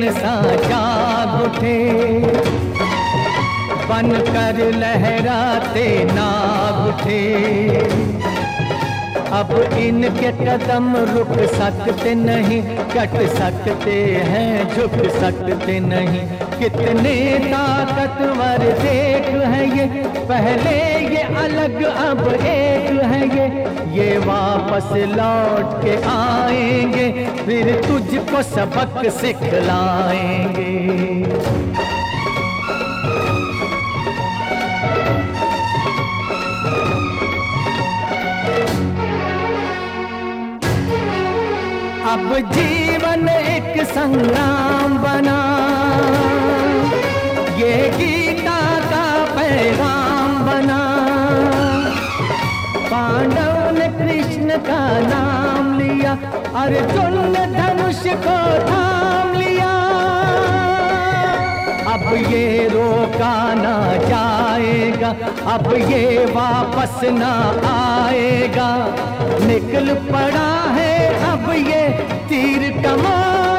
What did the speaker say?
इंसान जाग उठे, बनकर लहराते नाग उठे। अब इनके कदम रुक सकते नहीं, कट सकते हैं झुक सकते नहीं। कितने ताकतवर देख है ये, पहले ये अलग अब एक है ये वापस लौट के आएंगे, फिर तुझको सबक सिखलाएंगे। अब जीवन एक संग्राम बना, ये गीता का पैगाम बना। पांडव ने कृष्ण का नाम लिया, अर्जुन ने धनुष को थाम लिया। अब ये रोका ना जाएगा, अब ये वापस ना आएगा। निकल पड़ा है अब ये तीर कमान,